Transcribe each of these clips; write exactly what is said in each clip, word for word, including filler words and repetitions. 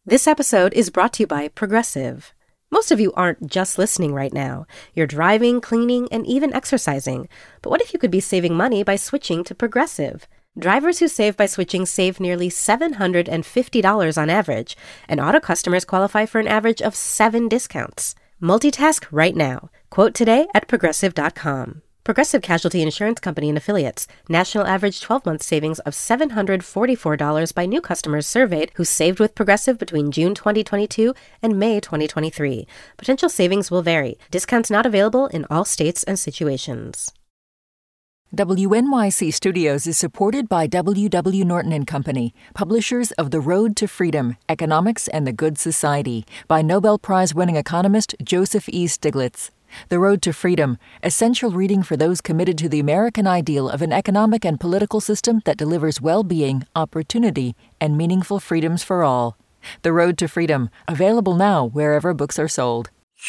This episode is brought to you by Progressive. Most of you aren't just listening right now. You're driving, cleaning, and even exercising. But what if you could be saving money by switching to Progressive? Drivers who save by switching save nearly seven hundred fifty dollars on average, and auto customers qualify for an average of seven discounts. Multitask right now. Quote today at progressive dot com. Progressive Casualty Insurance Company and Affiliates. National average twelve-month savings of seven hundred forty-four dollars by new customers surveyed who saved with Progressive between June twenty twenty-two and May twenty twenty-three. Potential savings will vary. Discounts not available in all states and situations. W N Y C Studios is supported by W W. Norton and Company, publishers of The Road to Freedom, Economics and the Good Society, by Nobel Prize-winning economist Joseph E. Stiglitz. The Road to Freedom, essential reading for those committed to the American ideal of an economic and political system that delivers well-being, opportunity, and meaningful freedoms for all. The Road to Freedom, available now wherever books are sold.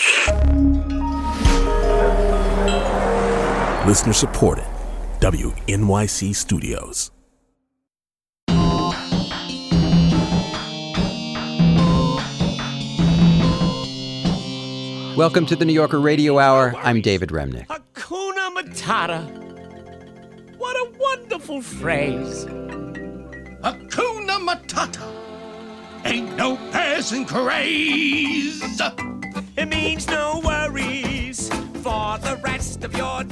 Listener supported. W N Y C Studios. Welcome to the New Yorker Radio Hour. I'm David Remnick. Hakuna Matata. What a wonderful phrase. Hakuna Matata. Ain't no passing craze. It means no worries for the rest of your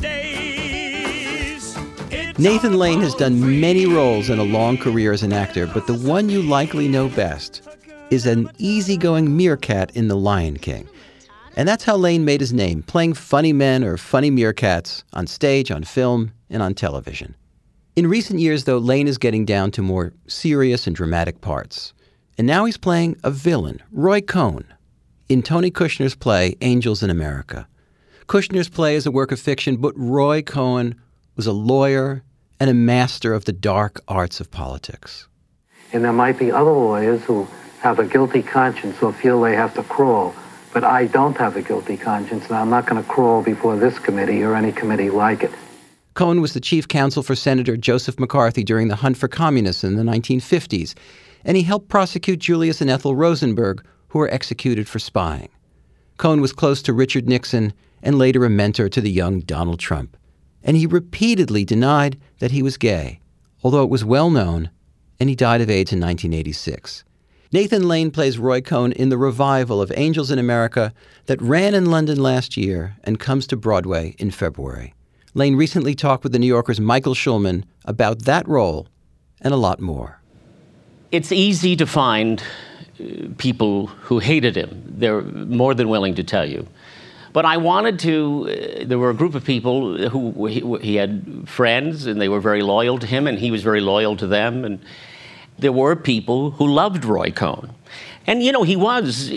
days. It's Nathan Lane has done many roles in a long career as an actor, but the one you likely know best is an easygoing meerkat in The Lion King. And that's how Lane made his name, playing funny men or funny meerkats on stage, on film, and on television. In recent years, though, Lane is getting down to more serious and dramatic parts. And now he's playing a villain, Roy Cohn, in Tony Kushner's play, Angels in America. Kushner's play is a work of fiction, but Roy Cohn was a lawyer and a master of the dark arts of politics. And there might be other lawyers who have a guilty conscience or feel they have to crawl. But I don't have a guilty conscience, and I'm not going to crawl before this committee or any committee like it. Cohn was the chief counsel for Senator Joseph McCarthy during the hunt for communists in the nineteen fifties, and he helped prosecute Julius and Ethel Rosenberg, who were executed for spying. Cohn was close to Richard Nixon and later a mentor to the young Donald Trump. And he repeatedly denied that he was gay, although it was well known, and he died of AIDS in nineteen eighty-six. Nathan Lane plays Roy Cohn in the revival of Angels in America that ran in London last year and comes to Broadway in February. Lane recently talked with the New Yorker's Michael Schulman about that role and a lot more. It's easy to find people who hated him. They're more than willing to tell you. But I wanted to, uh, there were a group of people who, he, he had friends and they were very loyal to him and he was very loyal to them. And there were people who loved Roy Cohn. And, you know, he was, uh,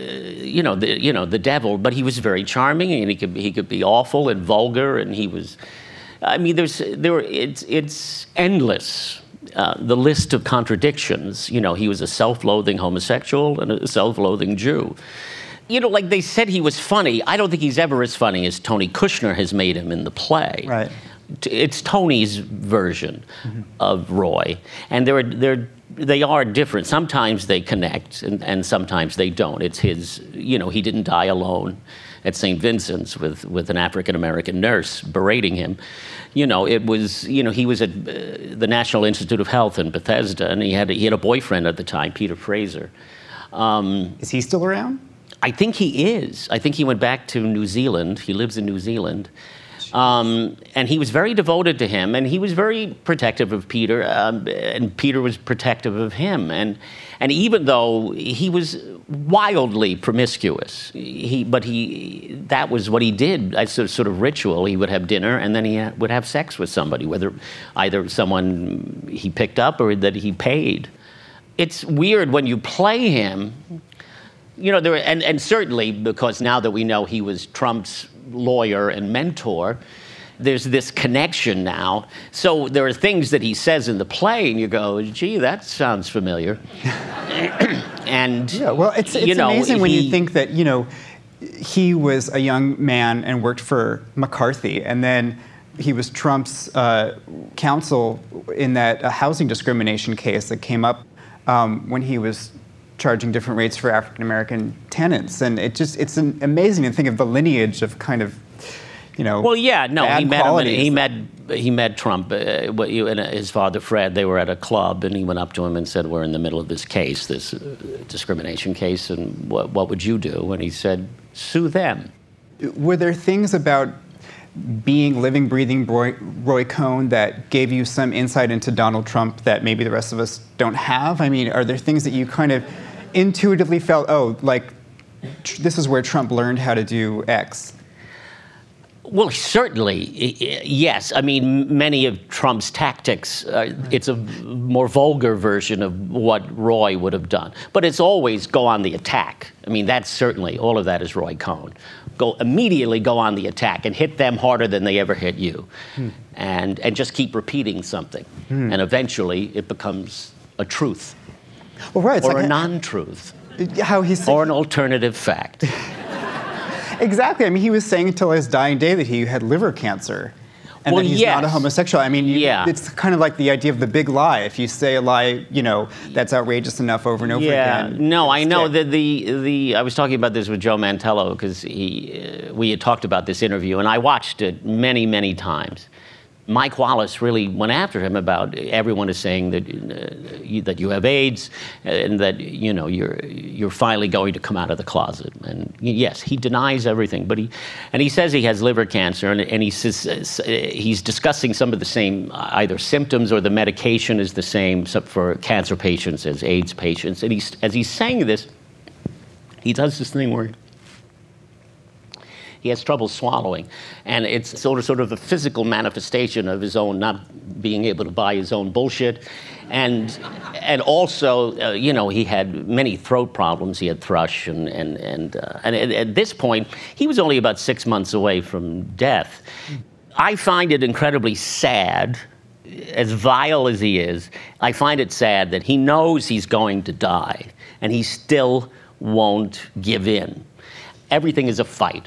you know, the, you know, the devil, but he was very charming and he could, he could be awful and vulgar and he was, I mean, there's, there were, it's, it's endless, uh, the list of contradictions. You know, he was a self-loathing homosexual and a self-loathing Jew. You know, like they said he was funny. I don't think he's ever as funny as Tony Kushner has made him in the play. Right. It's Tony's version mm-hmm. of Roy, and they're they're they are different. Sometimes they connect, and, and sometimes they don't. It's his, you know, he didn't die alone at Saint Vincent's with with an African American nurse berating him. You know, it was, you know, he was at uh, the National Institute of Health in Bethesda, and he had a, he had a boyfriend at the time, Peter Fraser. Um, Is he still around? I think he is. I think he went back to New Zealand. He lives in New Zealand. Um, and he was very devoted to him, and he was very protective of Peter, um, and Peter was protective of him. And and even though he was wildly promiscuous, he but he that was what he did as a sort of ritual. He would have dinner, and then he ha- would have sex with somebody, whether either someone he picked up or that he paid. It's weird when you play him. You know, there and, and certainly because now that we know he was Trump's lawyer and mentor, there's this connection now. So there are things that he says in the play, and you go, gee, that sounds familiar. and, yeah, well, it's, it's you know, amazing he, when you think that, you know, he was a young man and worked for McCarthy, and then he was Trump's uh, counsel in that uh, housing discrimination case that came up um, when he was charging different rates for African American tenants, and it just it's an amazing to think of the lineage of kind of, you know. Well, yeah, no, bad he met him, qualities. he met he met Trump. Uh, what you, and his father Fred. They were at a club, and he went up to him and said, "We're in the middle of this case, this uh, discrimination case, and what what would you do?" And he said, "Sue them." Were there things about being living, breathing Roy, Roy Cohn that gave you some insight into Donald Trump that maybe the rest of us don't have? I mean, are there things that you kind of intuitively felt, oh, like, tr- this is where Trump learned how to do X? Well, certainly, yes. I mean, many of Trump's tactics, uh, it's a more vulgar version of what Roy would have done. But it's always go on the attack. I mean, that's certainly, all of that is Roy Cohn. Go immediately go on the attack and hit them harder than they ever hit you. Hmm. And, and just keep repeating something. Hmm. And eventually, it becomes a truth. Well, right. It's or like a non-truth. How he's or an alternative fact. Exactly. I mean, he was saying until his dying day that he had liver cancer, and well, that he's yes. not a homosexual. I mean, you, yeah. it's kind of like the idea of the big lie. If you say a lie, you know, that's outrageous enough over and over yeah. again. No, I know stick. that the the I was talking about this with Joe Mantello because he uh, we had talked about this interview, and I watched it many, many times. Mike Wallace really went after him about everyone is saying that uh, you, that you have AIDS and that you know you're you're finally going to come out of the closet. And yes, he denies everything, but he and he says he has liver cancer, and, and he says uh, he's discussing some of the same either symptoms or the medication is the same for cancer patients as AIDS patients. And he's as he's saying this, he does this thing where he has trouble swallowing, and it's sort of sort of a physical manifestation of his own not being able to buy his own bullshit, and and also uh, you know he had many throat problems. He had thrush, and and and uh, and at, at this point he was only about six months away from death. I find it incredibly sad. As vile as he is, I find it sad that he knows he's going to die, and he still won't give in. Everything is a fight.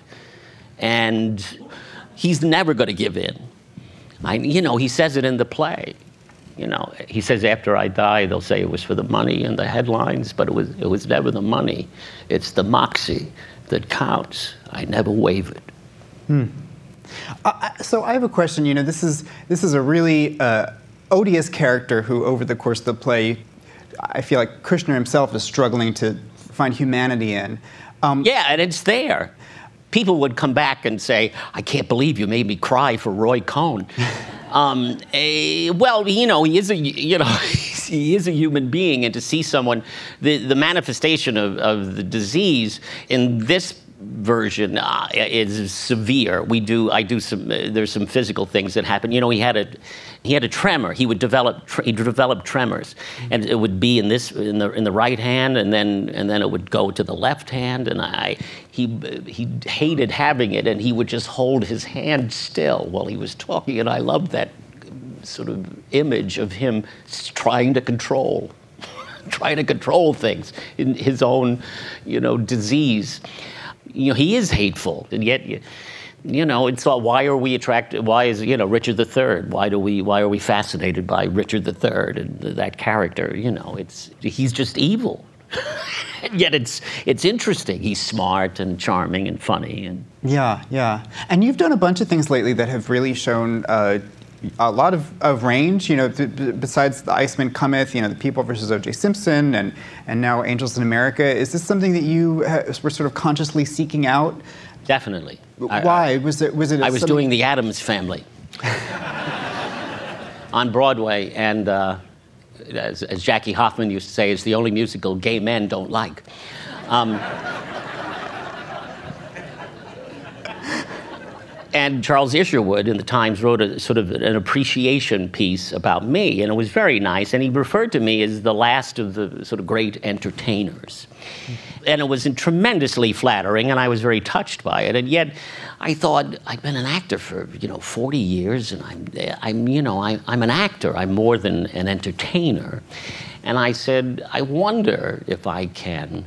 And he's never going to give in. I, you know, he says it in the play. You know, he says after I die, they'll say it was for the money and the headlines, but it was it was never the money. It's the moxie that counts. I never wavered. Hmm. Uh, so I have a question. You know, this is this is a really uh, odious character who, over the course of the play, I feel like Kushner himself is struggling to find humanity in. Um, yeah, and it's there. People would come back and say, I can't believe you made me cry for Roy Cohn. um, eh, well, you know, he is a, you know, he is a human being, and to see someone, the, the manifestation of, of the disease in this version uh, is severe. We do, I do some, uh, there's some physical things that happen. You know, he had a, he had a tremor. He would develop, tre- he developed tremors, and it would be in this, in the in the right hand, and then and then it would go to the left hand. And I, he he hated having it, and he would just hold his hand still while he was talking. And I loved that sort of image of him trying to control, trying to control things in his own, you know, disease. You know, he is hateful, and yet, you know, it's all, why are we attracted? Why is, you know, Richard the Third? Why do we? Why are we fascinated by Richard the Third and that character? You know, it's he's just evil, and yet it's it's interesting. He's smart and charming and funny, and yeah, yeah. And you've done a bunch of things lately that have really shown Uh, a lot of, of range, you know, b- b- besides The Iceman Cometh, you know, The People versus O J Simpson, and, and now Angels in America. Is this something that you ha- were sort of consciously seeking out? Definitely. Why? I, was it, was it I was something- doing The Addams Family on Broadway, and uh, as, as Jackie Hoffman used to say, it's the only musical gay men don't like. Um, And Charles Isherwood in the Times wrote a sort of an appreciation piece about me, and it was very nice. And he referred to me as the last of the sort of great entertainers. And it was tremendously flattering, and I was very touched by it. And yet, I thought, I've been an actor for, you know, forty years, and I'm, I'm you know, I, I'm an actor. I'm more than an entertainer. And I said, I wonder if I can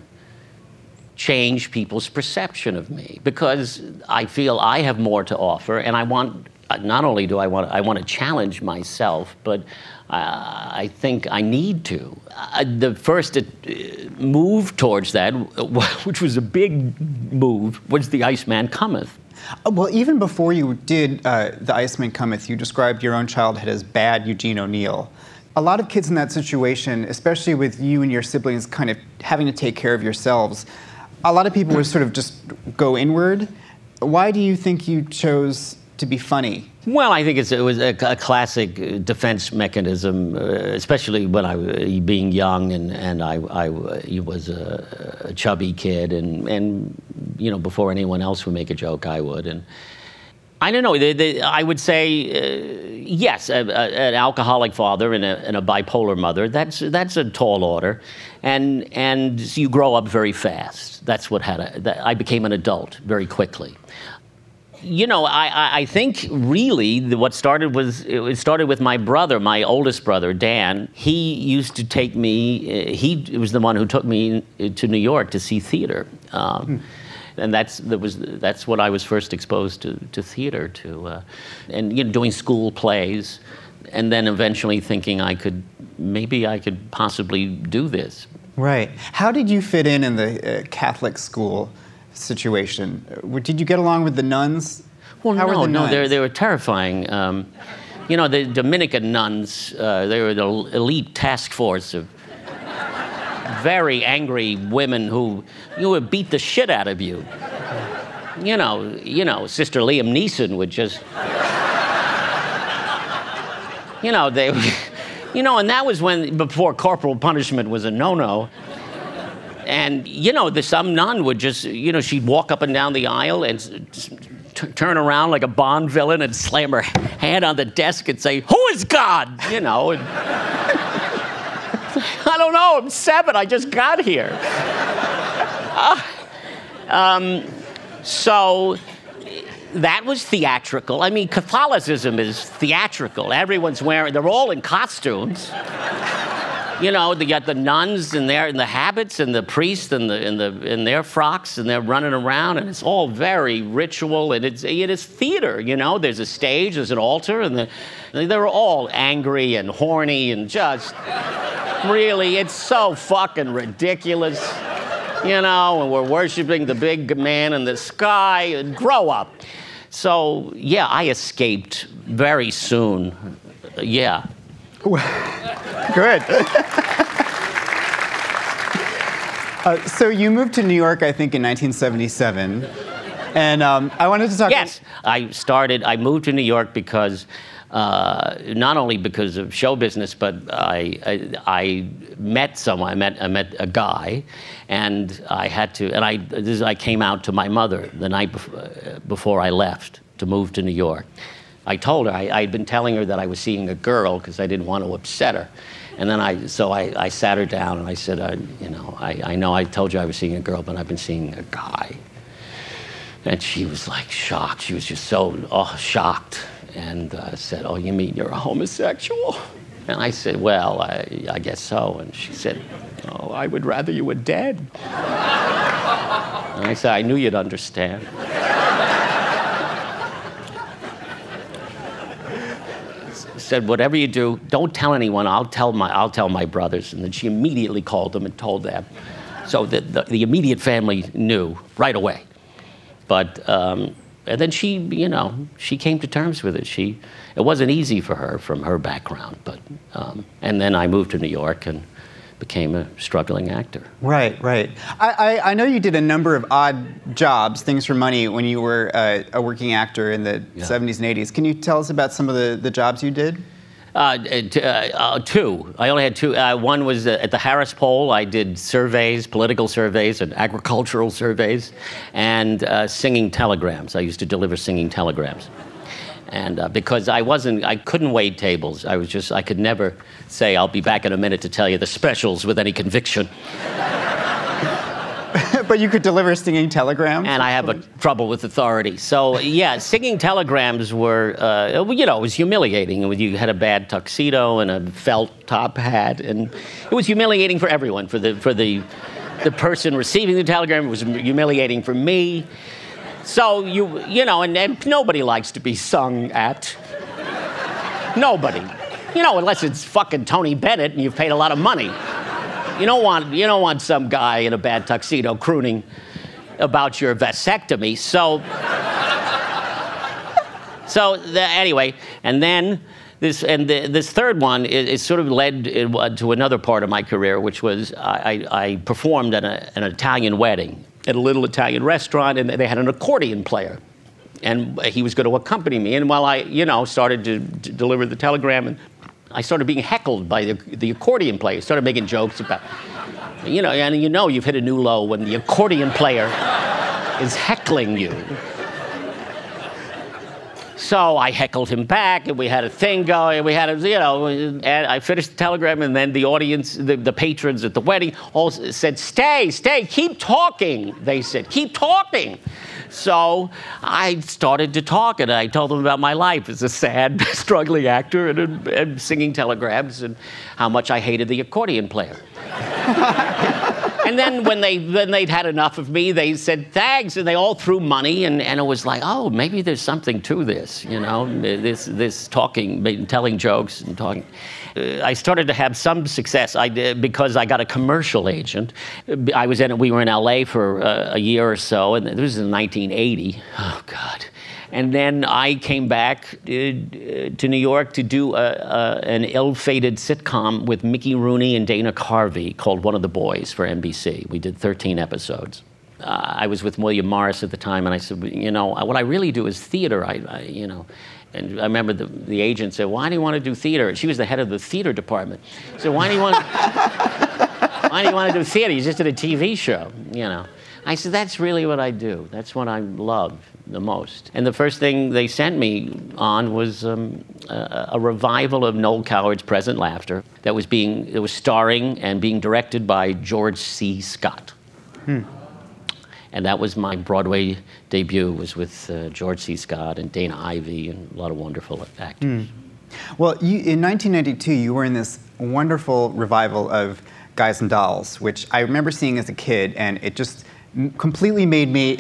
change people's perception of me, because I feel I have more to offer, and I want uh, not only do I want I want to challenge myself, but uh, I think I need to. Uh, the first uh, move towards that, which was a big move, was The Iceman Cometh. Uh, well, even before you did uh, The Iceman Cometh, you described your own childhood as bad Eugene O'Neill. A lot of kids in that situation, especially with you and your siblings kind of having to take care of yourselves, a lot of people would sort of just go inward. Why do you think you chose to be funny? Well, I think it's, it was a, a classic defense mechanism, uh, especially when I was being young and, and I, I was a, a chubby kid, and, and you know, before anyone else would make a joke, I would. And I don't know. They, they, I would say uh, yes. A, a, an alcoholic father and a, and a bipolar mother. That's that's a tall order, and and you grow up very fast. That's what had. A, that, I became an adult very quickly. You know, I, I think really the, what started was, it started with my brother, my oldest brother, Dan. He used to take me, he was the one who took me to New York to see theater. Um, hmm. And that's, that was, that's what I was first exposed to, to theater, to, uh, and you know, doing school plays, and then eventually thinking I could, maybe I could possibly do this. Right. How did you fit in in the uh, Catholic school situation? Did you get along with the nuns? Well, How no, were the no, nuns? they they were terrifying. Um, you know, the Dominican nuns, uh, they were the elite task force of very angry women who you would beat the shit out of you. You know, you know, Sister Liam Neeson would just, you know, they, you know, and that was when, before corporal punishment was a no-no. And, you know, the, some nun would just, you know, she'd walk up and down the aisle and just t- turn around like a Bond villain and slam her hand on the desk and say, "Who is God?" You know. And I don't know, I'm seven, I just got here. Uh, um, so that was theatrical. I mean, Catholicism is theatrical. Everyone's wearing, they're all in costumes. You know, you got the nuns in their in the habits, and the priests in the in the in their frocks, and they're running around, and it's all very ritual, and it's it is theater. You know, there's a stage, there's an altar, and the, they're all angry and horny and just really, it's so fucking ridiculous. You know, and we're worshiping the big man in the sky. And grow up. So yeah, I escaped very soon. Yeah. Good. uh, so you moved to New York, I think, in nineteen seventy-seven, and um, I wanted to talk. Yes, I started. I moved to New York because, uh, not only because of show business, but I, I I met someone. I met I met a guy, and I had to. And I this I came out to my mother the night before, before I left to move to New York. I told her, I, I'd been telling her that I was seeing a girl because I didn't want to upset her. And then I, so I, I sat her down and I said, uh, you know, I, I know I told you I was seeing a girl, but I've been seeing a guy. And she was like shocked. She was just so oh, shocked, and uh, said, "Oh, you mean you're a homosexual?" And I said, "Well, I, I guess so." And she said, "Oh, I would rather you were dead." And I said, "I knew you'd understand." Said, "Whatever you do, don't tell anyone. I'll tell my I'll tell my brothers." And then she immediately called them and told them. So the the, the immediate family knew right away. But um, and then she, you know, she came to terms with it. She it wasn't easy for her from her background, but um, and then I moved to New York and became a struggling actor. Right, right. I, I, I know you did a number of odd jobs, things for money, when you were uh, a working actor in the yeah. seventies and eighties. Can you tell us about some of the, the jobs you did? Uh, t- uh, two. I only had two. Uh, one was uh, at the Harris Poll. I did surveys, political surveys, and agricultural surveys, and uh, singing telegrams. I used to deliver singing telegrams. And uh, because I wasn't, I couldn't wait tables. I was just, I could never say, "I'll be back in a minute to tell you the specials" with any conviction. But you could deliver singing telegrams? And I have a trouble with authority. So, yeah, singing telegrams were, uh, you know, it was humiliating. You had a bad tuxedo and a felt top hat, and it was humiliating for everyone. For the, for the, the person receiving the telegram, it was humiliating for me. So you, you know, and, and nobody likes to be sung at. Nobody. You know, unless it's fucking Tony Bennett and you've paid a lot of money. You don't want, you don't want some guy in a bad tuxedo crooning about your vasectomy. So, so the, anyway, and then this, and the, this third one is, is sort of led to another part of my career, which was I, I, I performed at a, an Italian wedding at a little Italian restaurant, and they had an accordion player. And he was going to accompany me. And while I, you know, started to, to deliver the telegram, and I started being heckled by the, the accordion player. Started making jokes about, you know, and you know you've hit a new low when the accordion player is heckling you. So I heckled him back, and we had a thing going. We had a, you know, and I finished the telegram, and then the audience, the, the patrons at the wedding, all said, "Stay, stay, keep talking." They said, "Keep talking." So I started to talk, and I told them about my life as a sad, struggling actor, and, and singing telegrams, and how much I hated the accordion player. And then when they when they'd had enough of me, they said thanks, and they all threw money, and, and it was like, oh, maybe there's something to this, you know, this this talking, telling jokes and talking. Uh, I started to have some success. I did because I got a commercial agent. I was in we were in L A for uh, a year or so, and this was in nineteen eighty. Oh God. And then I came back uh, to New York to do a, a, an ill-fated sitcom with Mickey Rooney and Dana Carvey called One of the Boys for N B C. We did thirteen episodes. Uh, I was with William Morris at the time, and I said, you know, what I really do is theater. I, I you know, and I remember the, the agent said, why do you want to do theater? She was the head of the theater department. So why do you want? Why do you want to do theater? You just did a T V show, you know. I said, that's really what I do. That's what I love the most. And the first thing they sent me on was um, a, a revival of Noel Coward's Present Laughter that was being, it was starring and being directed by George C. Scott. Hmm. And that was my Broadway debut, was with uh, George C. Scott and Dana Ivey and a lot of wonderful actors. Hmm. Well, you, in nineteen ninety-two, you were in this wonderful revival of Guys and Dolls, which I remember seeing as a kid, and it just completely made me...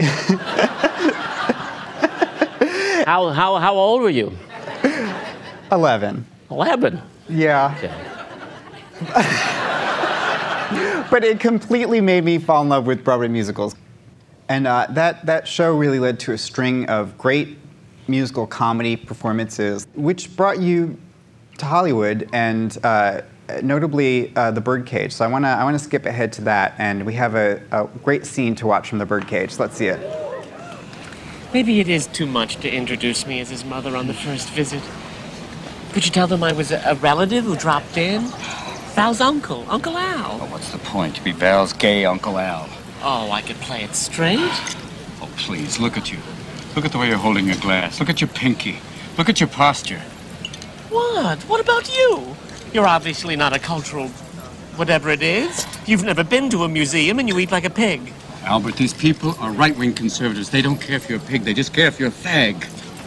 how, how, how old were you? Eleven. Eleven? Yeah. Okay. But it completely made me fall in love with Broadway musicals. And uh, that, that show really led to a string of great musical comedy performances, which brought you to Hollywood, and uh, notably uh, The Birdcage. So I want to I want to skip ahead to that, and we have a, a great scene to watch from The Birdcage. Let's see it. Maybe it is too much to introduce me as his mother on the first visit. Could you tell them I was a, a relative who dropped in? Val's uncle, Uncle Al. Oh, what's the point? To be Val's gay Uncle Al. Oh, I could play it straight? Oh, please, look at you. Look at the way you're holding your glass. Look at your pinky. Look at your posture. What? What about you? You're obviously not a cultural whatever it is. You've never been to a museum and you eat like a pig. Albert, these people are right-wing conservatives. They don't care if you're a pig. They just care if you're a fag.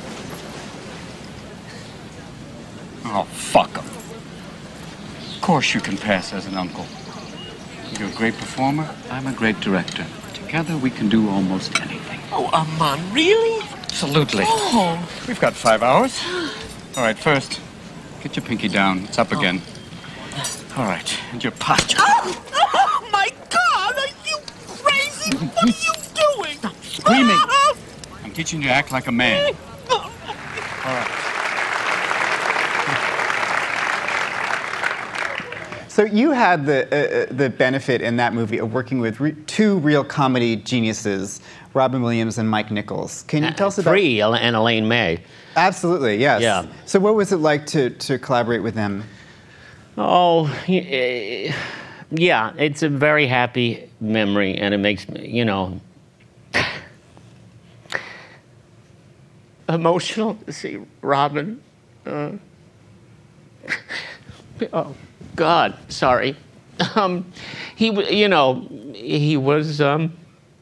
Oh, fuck them. Of course you can pass as an uncle. You're a great performer. I'm a great director. Together we can do almost anything. Oh, Aman, really? Absolutely. Oh. We've got five hours. All right, first, get your pinky down. It's up oh. again. All right, and your posture. Oh, oh my God! Are you crazy? What are you doing? Stop screaming. I'm teaching you to act like a man. All right. So you had the uh, the benefit in that movie of working with re- two real comedy geniuses, Robin Williams and Mike Nichols. Can you tell us about... Three, and Elaine May. Absolutely, yes. Yeah. So what was it like to, to collaborate with them? Oh, yeah, it's a very happy memory, and it makes me, you know, emotional to see Robin. Uh, oh, God, sorry. Um, he, you know, he was um,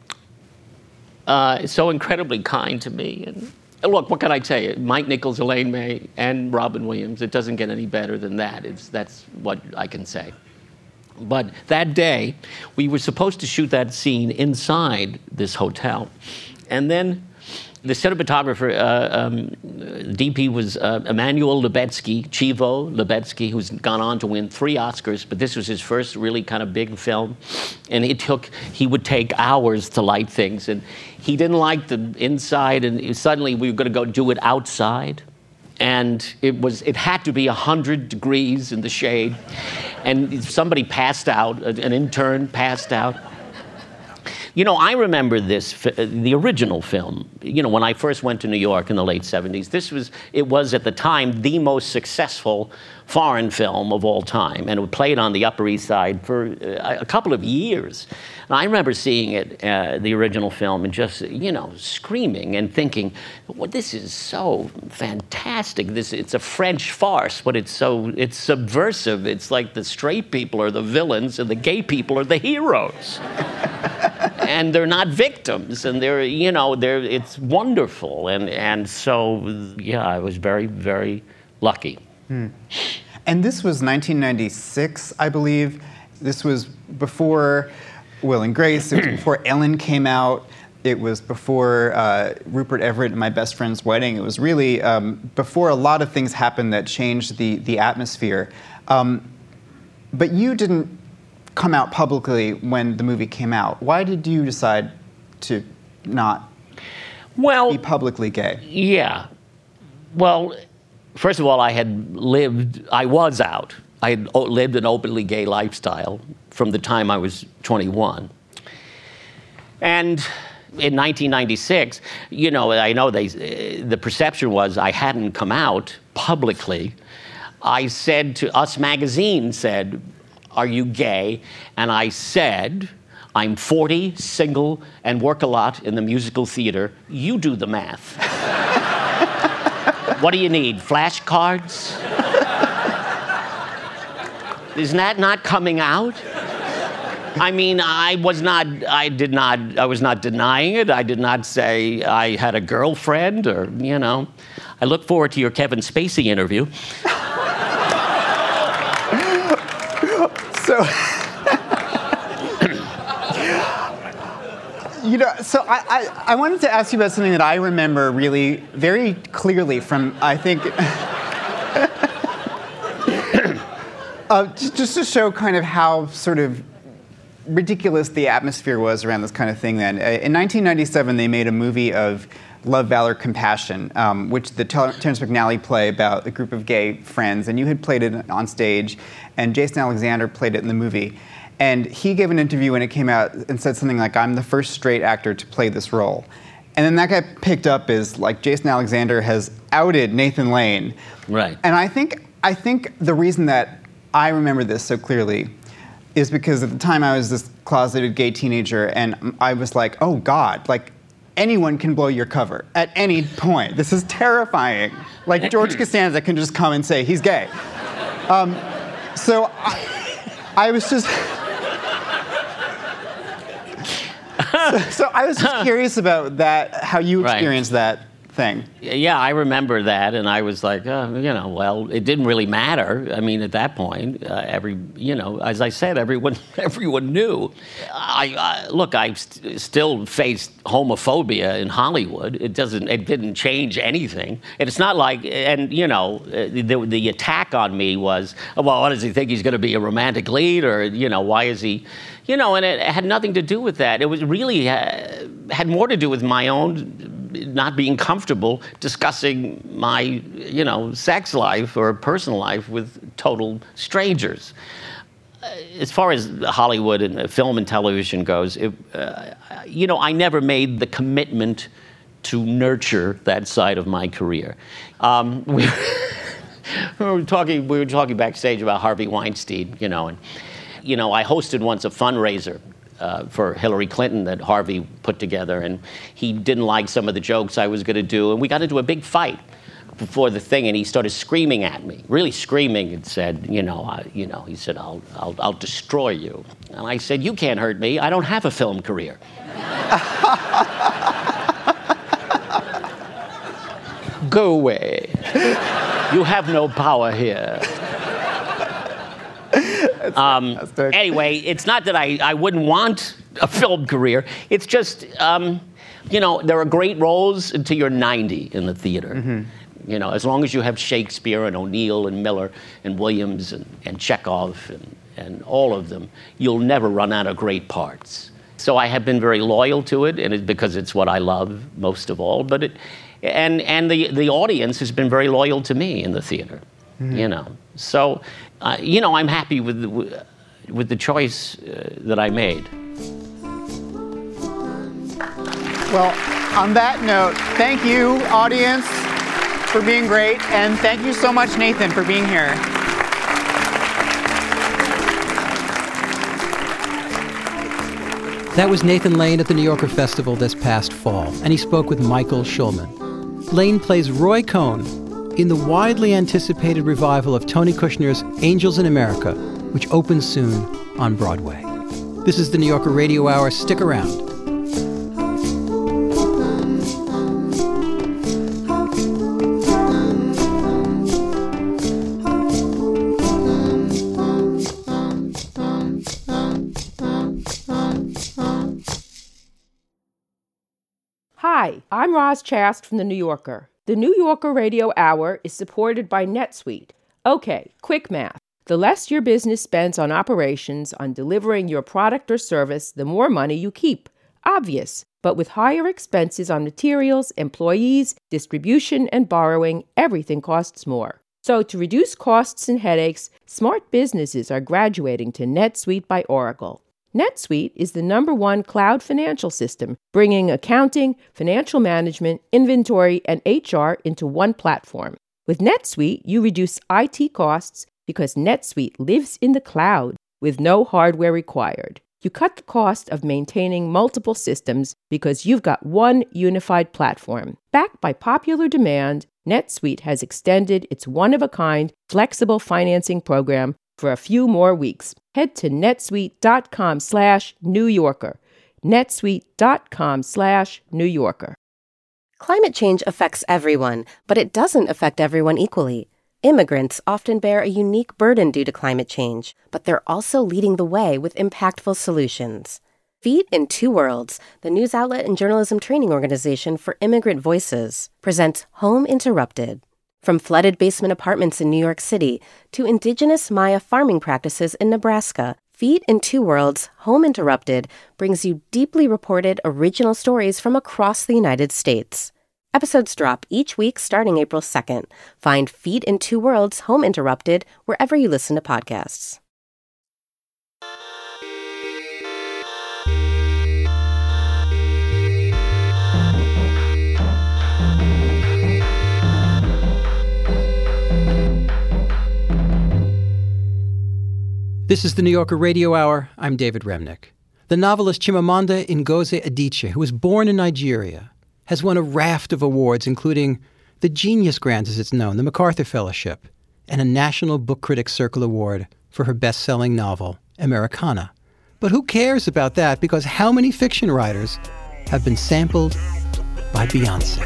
uh, so incredibly kind to me. And look, what can I tell you? Mike Nichols, Elaine May, and Robin Williams. It doesn't get any better than that. It's that's what I can say. But that day, we were supposed to shoot that scene inside this hotel, and then The cinematographer, uh, um, D P was uh, Emmanuel Lubetsky, Chivo Lubetsky, who's gone on to win three Oscars, but this was his first really kind of big film. And it took, he would take hours to light things. And he didn't like the inside, and suddenly we were going to go do it outside. And it was, it had to be one hundred degrees in the shade. And somebody passed out, an intern passed out. You know, I remember this, the original film, you know, when I first went to New York in the late seventies. This was, it was at the time the most successful foreign film of all time. And it played on the Upper East Side for a couple of years. And I remember seeing it, uh, the original film, and just, you know, screaming and thinking, well, this is so fantastic. This, it's a French farce, but it's so, it's subversive. It's like the straight people are the villains and the gay people are the heroes. And they're not victims, and they're, you know, they're, it's wonderful. And, and so, yeah, I was very, very lucky. Hmm. And this was nineteen ninety-six, I believe. This was before Will and Grace. It was before Ellen came out. It was before uh, Rupert Everett and My Best Friend's Wedding. It was really um, before a lot of things happened that changed the, the atmosphere. Um, but you didn't come out publicly when the movie came out. Why did you decide to not well, be publicly gay? Yeah. Well, first of all, I had lived, I was out. I had lived an openly gay lifestyle from the time I was twenty-one. And in nineteen ninety-six, you know, I know they, the perception was I hadn't come out publicly. I said to Us Magazine said, "Are you gay?" And I said, "I'm forty, single, and work a lot in the musical theater. You do the math." What do you need, flashcards? Isn't that not coming out? I mean, I was not, I did not, I was not denying it. I did not say I had a girlfriend or, you know. I look forward to your Kevin Spacey interview. So, you know, so I, I, I wanted to ask you about something that I remember really very clearly from, I think, uh, just, just to show kind of how sort of ridiculous the atmosphere was around this kind of thing then. In nineteen ninety-seven, they made a movie of Love, Valor, Compassion, um, which the Terrence McNally play about a group of gay friends, and you had played it on stage, and Jason Alexander played it in the movie. And he gave an interview when it came out and said something like, "I'm the first straight actor to play this role." And then that got picked up as, like, Jason Alexander has outed Nathan Lane. Right. And I think, I think the reason that I remember this so clearly is because at the time I was this closeted gay teenager, and I was like, oh God, like, anyone can blow your cover at any point. This is terrifying. Like, George Costanza can just come and say he's gay. Um, so I, I was just... so, so I was just curious about that, how you experienced right. that thing. Yeah, I remember that, and I was like, uh, you know, well, it didn't really matter. I mean, at that point, uh, every, you know, as I said, everyone, everyone knew. I, I look, I st- still faced homophobia in Hollywood. It doesn't, it didn't change anything. And it's not like, and you know, the, the attack on me was, well, what does he think he's going to be a romantic lead, or you know, why is he? You know, and it had nothing to do with that. It was really uh, had more to do with my own not being comfortable discussing my, you know, sex life or personal life with total strangers. Uh, as far as Hollywood and film and television goes, it, uh, you know, I never made the commitment to nurture that side of my career. Um, we, we were talking. We were talking backstage about Harvey Weinstein, you know, and. You know, I hosted once a fundraiser uh, for Hillary Clinton that Harvey put together, and he didn't like some of the jokes I was going to do, and we got into a big fight before the thing, and he started screaming at me, really screaming, and said, you know, I, you know, he said, I'll, I'll, I'll destroy you. And I said, you can't hurt me. I don't have a film career. Go away. You have no power here. Um, anyway, it's not that I, I wouldn't want a film career. It's just, um, you know, there are great roles until you're ninety in the theater. Mm-hmm. You know, as long as you have Shakespeare and O'Neill and Miller and Williams and, and Chekhov and, and all of them, you'll never run out of great parts. So I have been very loyal to it, and it, because it's what I love most of all. But it, and and the the audience has been very loyal to me in the theater. Mm-hmm. You know, so uh, you know, I'm happy with the, with the choice uh, that I made. Well, on that note, thank you, audience, for being great, and thank you so much, Nathan, for being here. That was Nathan Lane at the New Yorker Festival this past fall, and he spoke with Michael Schulman. Lane plays Roy Cohn in the widely anticipated revival of Tony Kushner's Angels in America, which opens soon on Broadway. This is the New Yorker Radio Hour. Stick around. Hi, I'm Roz Chast from The New Yorker. The New Yorker Radio Hour is supported by NetSuite. Okay, quick math. The less your business spends on operations, on delivering your product or service, the more money you keep. Obvious. But with higher expenses on materials, employees, distribution, and borrowing, everything costs more. So to reduce costs and headaches, smart businesses are graduating to NetSuite by Oracle. NetSuite is the number one cloud financial system, bringing accounting, financial management, inventory, and H R into one platform. With NetSuite, you reduce I T costs because NetSuite lives in the cloud with no hardware required. You cut the cost of maintaining multiple systems because you've got one unified platform. Backed by popular demand, NetSuite has extended its one-of-a-kind flexible financing program for a few more weeks. Head to netsuite.com slash New Yorker. netsuite.com slash New Yorker. Climate change affects everyone, but it doesn't affect everyone equally. Immigrants often bear a unique burden due to climate change, but they're also leading the way with impactful solutions. Feet in Two Worlds, the news outlet and journalism training organization for immigrant voices, presents Home Interrupted. From flooded basement apartments in New York City to indigenous Maya farming practices in Nebraska, Feet in Two Worlds, Home Interrupted brings you deeply reported original stories from across the United States. Episodes drop each week starting April second. Find Feet in Two Worlds, Home Interrupted wherever you listen to podcasts. This is the New Yorker Radio Hour. I'm David Remnick. The novelist Chimamanda Ngozi Adichie, who was born in Nigeria, has won a raft of awards, including the Genius Grant, as it's known, the MacArthur Fellowship, and a National Book Critics Circle Award for her best-selling novel, Americana. But who cares about that? Because how many fiction writers have been sampled by Beyonce?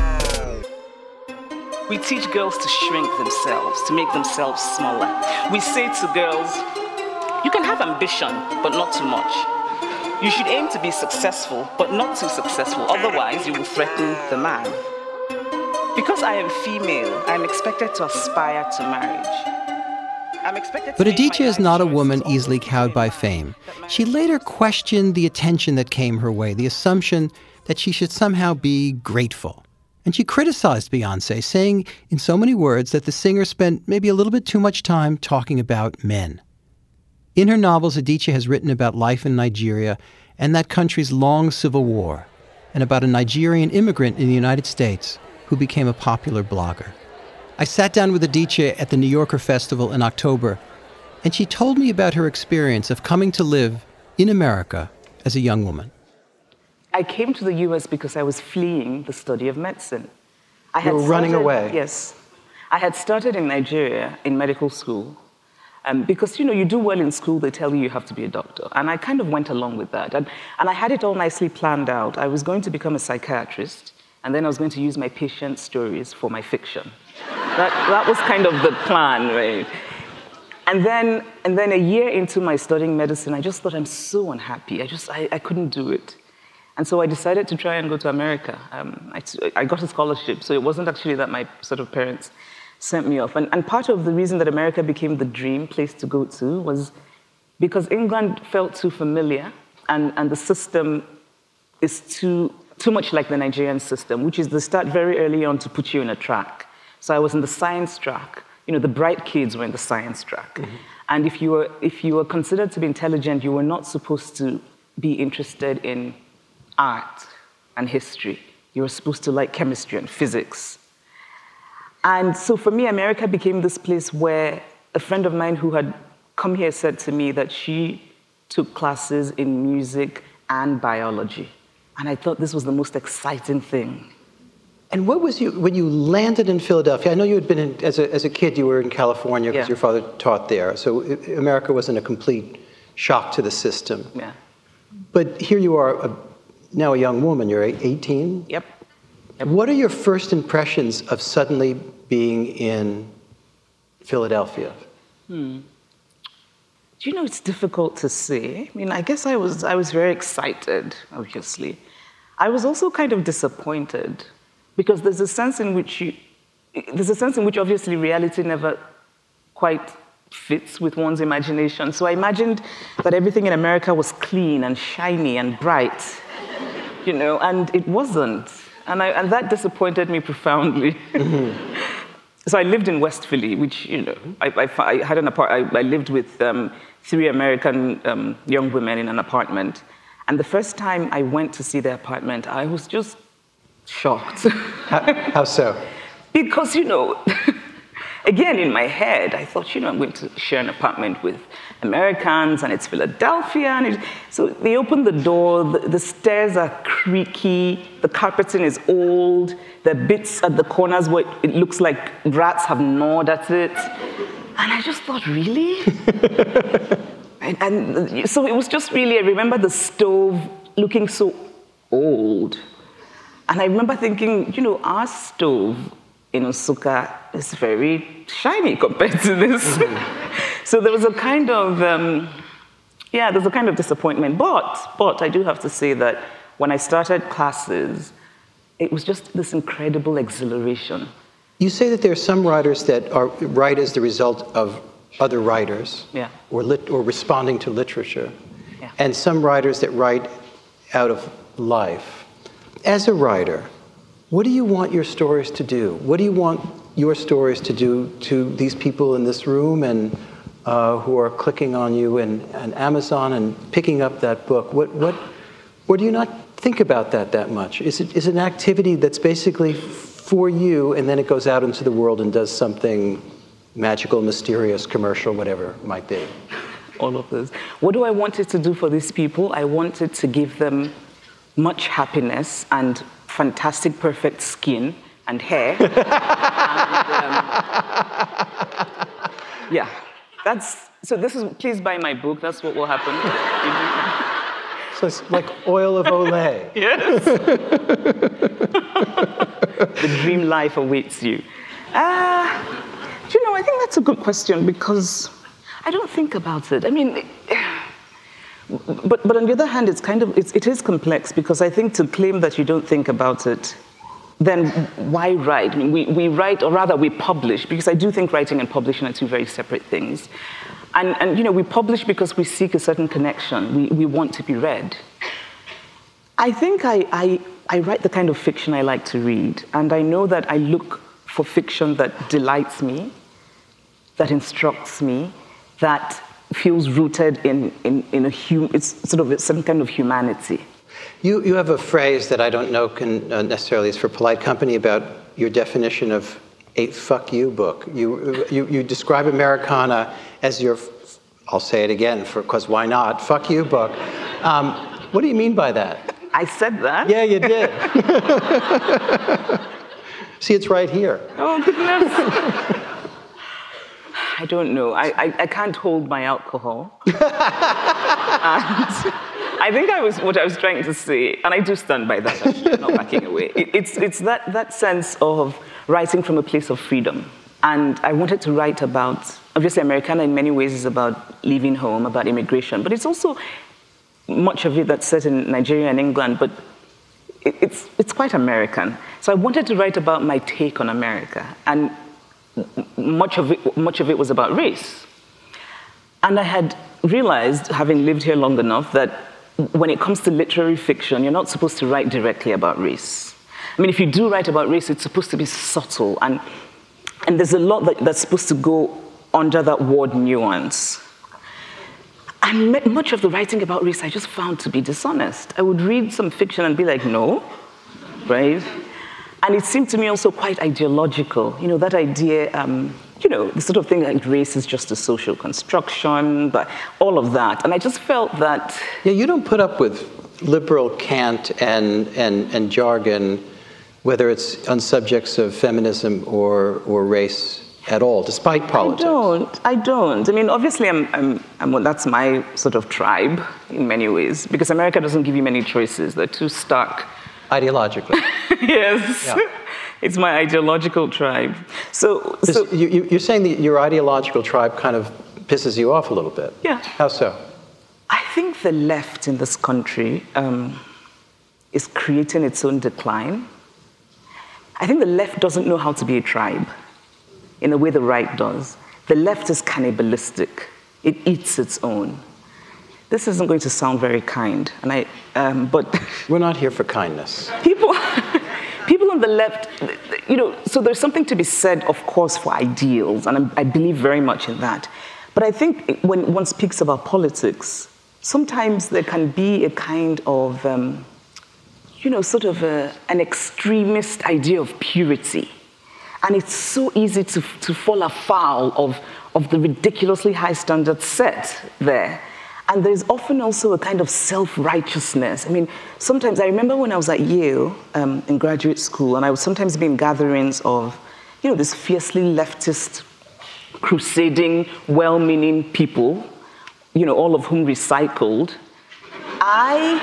We teach girls to shrink themselves, to make themselves smaller. We say to girls, you can have ambition, but not too much. You should aim to be successful, but not too successful. Otherwise, you will threaten the man. Because I am female, I am expected to aspire to marriage. I'm expected but to Adichie is not a woman easily cowed by fame. She later questioned the attention that came her way, the assumption that she should somehow be grateful. And she criticized Beyonce, saying in so many words that the singer spent maybe a little bit too much time talking about men. In her novels, Adichie has written about life in Nigeria and that country's long civil war, and about a Nigerian immigrant in the United States who became a popular blogger. I sat down with Adichie at the New Yorker Festival in October, and she told me about her experience of coming to live in America as a young woman. I came to the U S because I was fleeing the study of medicine. I You were had running started- away? Yes. I had started in Nigeria in medical school. Um, because, you know, you do well in school, they tell you you have to be a doctor. And I kind of went along with that. And, and I had it all nicely planned out. I was going to become a psychiatrist, and then I was going to use my patient stories for my fiction. That, that was kind of the plan, right? And then, and then a year into my studying medicine, I just thought, I'm so unhappy. I just, I, I couldn't do it. And so I decided to try and go to America. Um, I, I got a scholarship, so it wasn't actually that my sort of parents sent me off. And, and part of the reason that America became the dream place to go to was because England felt too familiar, and, and the system is too, too much like the Nigerian system, which is they start very early on to put you in a track. So I was in the science track. You know, the bright kids were in the science track. Mm-hmm. And if you were, if you were considered to be intelligent, you were not supposed to be interested in art and history. You were supposed to like chemistry and physics. And so for me, America became this place where a friend of mine who had come here said to me that she took classes in music and biology. And I thought this was the most exciting thing. And what was you, when you landed in Philadelphia, I know you had been, in, as, a, as a kid, you were in California because yeah. your father taught there. So it, America wasn't a complete shock to the system. Yeah. But here you are, a, now a young woman, you're eighteen? Yep. yep. What are your first impressions of suddenly being in Philadelphia? Hmm. Do you know, it's difficult to say. I mean, I guess I was, I was very excited, obviously. I was also kind of disappointed because there's a sense in which you, there's a sense in which obviously reality never quite fits with one's imagination. So I imagined that everything in America was clean and shiny and bright, you know, and it wasn't. And, I, and that disappointed me profoundly. Mm-hmm. So I lived in West Philly, which, you know, I, I, I had an apart. I, I lived with um, three American um, young women in an apartment. And the first time I went to see their apartment, I was just shocked. How, how so? Because, you know, again, in my head, I thought, you know, I'm going to share an apartment with Americans, and it's Philadelphia. And it, so they opened the door, the, the stairs are creaky, the carpeting is old, there are bits at the corners where it looks like rats have gnawed at it. And I just thought, really? and, and so it was just really, I remember the stove looking so old. And I remember thinking, you know, our stove in Nsukka is very shiny compared to this. Mm-hmm. So there was a kind of, um, yeah, there's a kind of disappointment. But, but I do have to say that when I started classes, it was just this incredible exhilaration. You say that there are some writers that are write as the result of other writers, yeah. or lit, or responding to literature, yeah. and some writers that write out of life. As a writer, what do you want your stories to do? What do you want your stories to do to these people in this room and uh, who are clicking on you and, and Amazon and picking up that book? What, what, or do you not think about that that much? Is it, is it an activity that's basically for you, and then it goes out into the world and does something magical, mysterious, commercial, whatever it might be? All of this. What do I want it to do for these people? I wanted to give them much happiness and fantastic, perfect skin and hair. and, um, yeah, that's, so this is, please buy my book, that's what will happen. So it's like oil of Olay. Yes. The dream life awaits you. Uh, do you know, I think that's a good question because I don't think about it. I mean, but, but on the other hand, it's kind of, it's, it is complex because I think to claim that you don't think about it, then why write? I mean, we, we write, or rather we publish, because I do think writing and publishing are two very separate things. And, and you know, we publish because we seek a certain connection. We, we want to be read. I think I, I, I write the kind of fiction I like to read, and I know that I look for fiction that delights me, that instructs me, that feels rooted in, in, in a hum, it's sort of some kind of humanity. You, you have a phrase that I don't know can uh, necessarily is for polite company about your definition of a fuck you book. You, you, you describe Americana as your, I'll say it again, because why not, fuck you book. Um, what do you mean by that? I said that? Yeah, you did. See, it's right here. Oh, goodness. I don't know. I, I, I can't hold my alcohol. And I think I was what I was trying to say, and I do stand by that, actually, I'm not backing away. It, it's it's that, that sense of writing from a place of freedom. And I wanted to write about obviously Americana in many ways is about leaving home, about immigration, but it's also much of it that's set in Nigeria and England, but it, it's, it's quite American. So I wanted to write about my take on America, and much of it, much of it was about race. And I had realized, having lived here long enough, that when it comes to literary fiction, you're not supposed to write directly about race. I mean, if you do write about race, it's supposed to be subtle, and, and there's a lot that, that's supposed to go under that word nuance. And much of the writing about race I just found to be dishonest. I would read some fiction and be like, no, right? And it seemed to me also quite ideological. You know, that idea, um, you know, the sort of thing like race is just a social construction, but all of that. And I just felt that... Yeah, you don't put up with liberal cant and, and, and jargon, whether it's on subjects of feminism or, or race at all, despite politics. I don't, I don't. I mean, obviously, I'm, I'm, I'm, that's my sort of tribe in many ways, because America doesn't give you many choices. They're too stark. Ideologically. Yes. Yeah. It's my ideological tribe. So, so you, you're saying that your ideological tribe kind of pisses you off a little bit. Yeah. How so? I think the left in this country um, is creating its own decline. I think the left doesn't know how to be a tribe in the way the right does. The left is cannibalistic. It eats its own. This isn't going to sound very kind, and I, um, but... We're not here for kindness. People, people on the left, you know, so there's something to be said, of course, for ideals, and I, I believe very much in that. But I think when one speaks about politics, sometimes there can be a kind of, um, you know, sort of a, an extremist idea of purity. And it's so easy to, to fall afoul of, of the ridiculously high standards set there. And there's often also a kind of self-righteousness. I mean, sometimes, I remember when I was at Yale um, in graduate school, and I would sometimes be in gatherings of, you know, this fiercely leftist, crusading, well-meaning people, you know, all of whom recycled. I,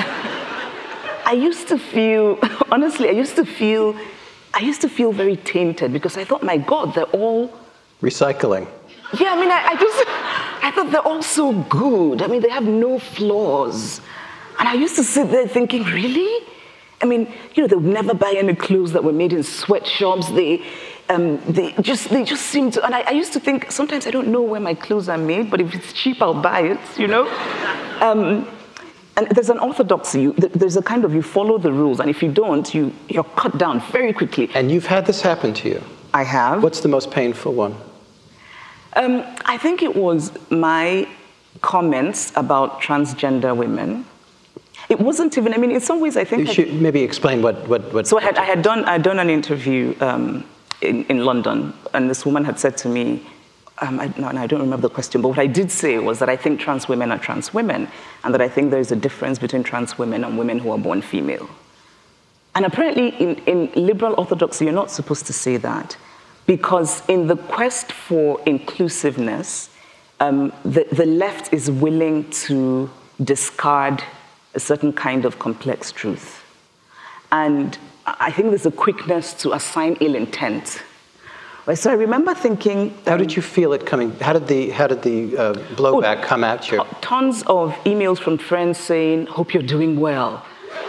I used to feel, honestly, I used to feel, I used to feel very tainted, because I thought, my God, they're all... Recycling. Yeah, I mean, I, I just, I thought they're all so good. I mean, they have no flaws. And I used to sit there thinking, really? I mean, you know, they would never buy any clothes that were made in sweatshops. They, um, they just, they just seem to, and I, I used to think, sometimes I don't know where my clothes are made, but if it's cheap, I'll buy it, you know? Um, and there's an orthodoxy. You, there's a kind of, you follow the rules, and if you don't, you, you're cut down very quickly. And you've had this happen to you? I have. What's the most painful one? Um, I think it was my comments about transgender women. It wasn't even, I mean, in some ways, I think... You should maybe explain what... what, what so I had, I had done, I had done an interview um, in, in London, and this woman had said to me, um, I, no, I don't remember the question, but what I did say was that I think trans women are trans women, and that I think there's a difference between trans women and women who are born female. And apparently, in, in liberal orthodoxy, you're not supposed to say that. Because in the quest for inclusiveness, um, the, the left is willing to discard a certain kind of complex truth. And I think there's a quickness to assign ill intent. So I remember thinking... Um, how did you feel it coming? How did the, how did the uh, blowback oh, come at you? Tons of emails from friends saying, hope you're doing well.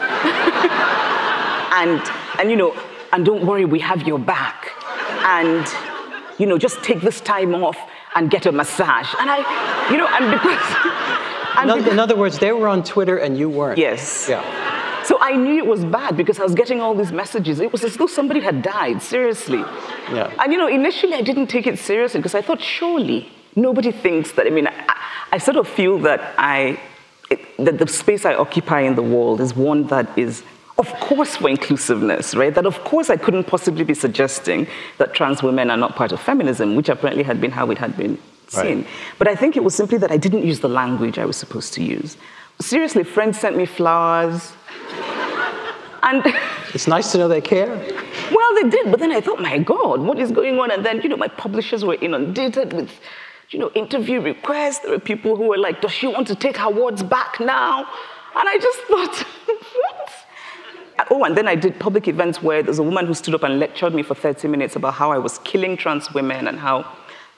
and, and, you know, and don't worry, we have your back. And, you know, just take this time off and get a massage. And I, you know, and because... and in, because, in other words, they were on Twitter and you weren't. Yes. Yeah. So I knew it was bad because I was getting all these messages. It was as though somebody had died, seriously. Yeah. And, you know, initially I didn't take it seriously because I thought, surely nobody thinks that, I mean, I, I sort of feel that I, it, that the space I occupy in the world is one that is... Of course for inclusiveness, right? That of course I couldn't possibly be suggesting that trans women are not part of feminism, which apparently had been how it had been seen. Right. But I think it was simply that I didn't use the language I was supposed to use. Seriously, friends sent me flowers. And it's nice to know they care. Well, they did, but then I thought, my God, what is going on? And then, you know, my publishers were inundated with, you know, interview requests. There were people who were like, does she want to take her words back now? And I just thought, what? Oh, and then I did public events where there's a woman who stood up and lectured me for thirty minutes about how I was killing trans women and how